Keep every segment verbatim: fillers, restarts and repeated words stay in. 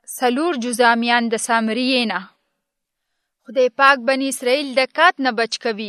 څلور جذامیان د سامریې نه. خدای پاک بني اسرائیل د کات نه بچ کوي.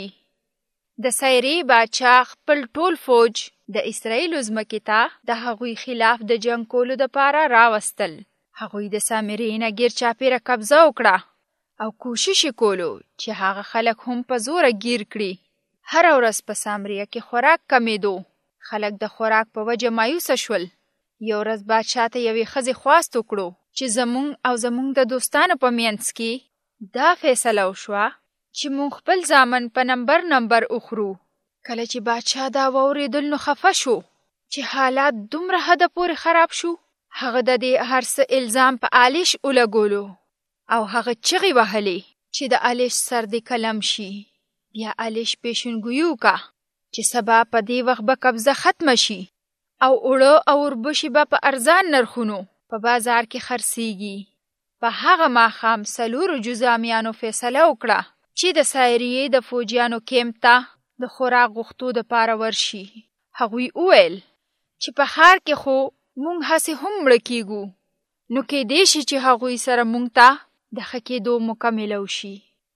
د سایرې باچا خپل ټول فوج د اسرائیلو ځمکې ته د هغوی خلاف د جنګ کولو دپاره راوستل. هغوی د سامریې نه ګیر چاپېره قبضه وکړه او کوشش یې کولو چې هغه خلک هم په زوره ګیر کړي. هره ورځ په سامریه کې خوراک کمېدو. خلک د خوراک په وجه مایوسه شول. یو ورځ بادشاه ته یوې ښځې خواست وکړو چې زمونږ او زمونږ د دوستانو په منځ کې دا فیصله وشوه چې مونږ خپل زامن په نمبر نمبر اخرو. کله چې بادشاه دا واورېدل نو خفه شو چې حالات دومره حده پورې خراب شو. هغه د دې هر څه الزام په آلیش ولګولو او هغه چغې وهلې چې د آلیش سر دې قلم شي. بیا آلیش پیشنګویي وکړه چې سبا په دې وخت به قبضه ختمه شي او اوړه او وربشې به په ارزان نرخونو په بازار کې خرڅېږي. په هغه ماښام څلورو جذامیانو فیصله وکړه چې د سایریې د فوجیانو کیمپ ته د خوراک غوښتو دپاره ورشي. هغوی وویل چې په ښار کې خو مونږ هسې هم مړه کیږو، نو کیدای شي چې هغوی سره مونږ ته د ښه کېدو مکمله وشي.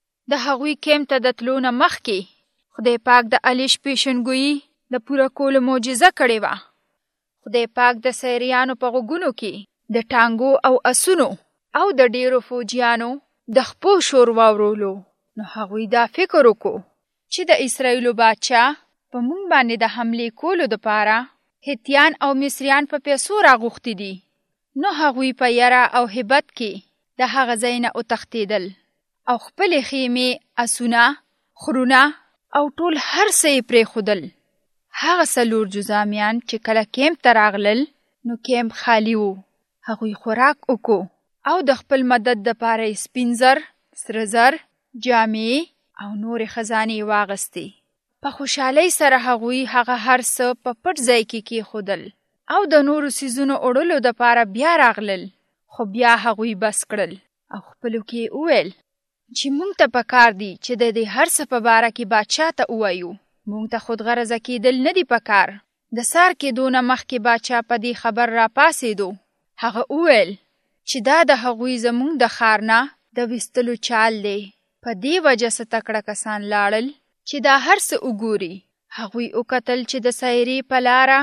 د هغوی کیمپ ته د تلو نه مخکې خدای پاک د آلیش پیشنګویي د پوره کولو معجزه کړې وه. خدای پاک د سایریانو په غوږونو کې د ټانګو او اسونو او د ډیرو فوجیانو د خپو شور واورولو. نو هغوی دا فکر وکړو چې د اسرائیلو باچا په مونږ باندې د حملې کولو دپاره هتیان او مصریان په پیسو راغوښتي دي. نو هغوی په یره او هیبت کې د هغه ځای نه وتښتېدل او خپلې خیمې، اسونه، خرونه او ټول هر څه یې پرېښودل. هغه څلور جذامیان چې کله کیمپ ته راغلل نو کیمپ خالی و. هغوی خوراک وکړو او د خپل مدد دپاره یې سپین زر، سره زر، جامې او نورې خزانې واغستې. په خوشحالۍ سره هغوی هغه هر څه په پټ ځای کې کېښودل او د نورو څیزونو وړلو دپاره بیا راغلل. خو بیا هغوی بس کړل او خپلو کې وویل چې مونږ ته پکار دي چې د دې هر څه په باره کې باچا ته ووایو. مونږ ته خودغرضه کېدل نه دي پکار. د سار کېدو نه مخکې باچا په دې خبر راپاڅېدو. هغه وویل چې دا د هغوی زمونږ د ښار نه د ویستلو چال دی. په دې وجه څه تکړه کسان لاړل چې دا هر څه وګوري. هغوی وکتل چې د سایرې په لاره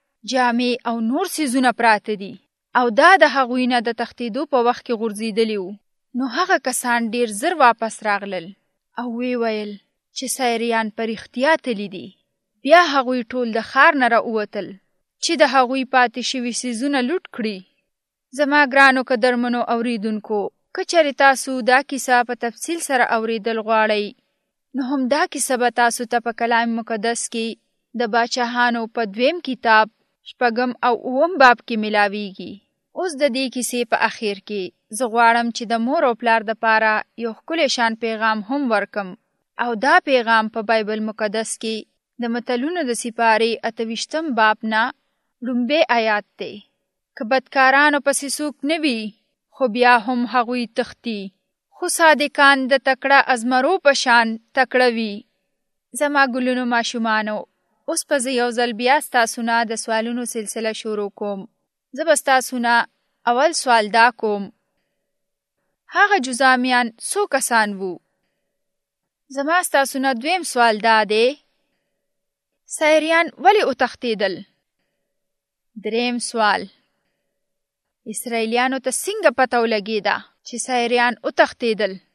جامې او نور څیزونه پراته دي او دا د هغوی نه د تښتېدو په وخت کې غورځېدلي وو. نو هغه کسان ډیر زر واپس راغلل او وی ویل چې سایریان په رښتیا تللي دي. بیا هغوی ټول د ښار نه راووتل چې د هغوی پاتې شوي څیزونه لوټ کړي. زما ګرانو قدرمنو اوریدونکو، که چېرې تاسو دا کیسه په تفصیل سره اوریدل غواړئ نو هم دا کیسه به تاسو ته په کلام مقدس کې د باچاهانو په دویم کتاب شپږم او اووم باب کې ملاویږي. اوس د دې کیسې په اخر کې زه غواړم چې د مور او پلار دپاره یو ښکلی شان پیغام هم ورکم او دا پیغام په بایبل مقدس کې د متلونو د سپارې اته ویشتم باب نه لومبی آیات دی. که بدکارانو پسې څوک نه وي خو بیا هم هغوی تښتي، خو صادقان د تکړه ازمرو په شان تکړه وي. زما ګلونو ماشومانو، اوس به زه یو ځل بیا ستاسو نه د سوالونو سلسله شروع کوم. زه به ستاسو نه اول سوال دا کوم: هغه جذامیان څو کسان وو؟ زما ستاسو نه دویم سوال دا دی: سایریان ولې وتښتېدل؟ دریم سوال: اسرائیلیانو ته څنګه پته ولګېده چې سایریان وتښتېدل؟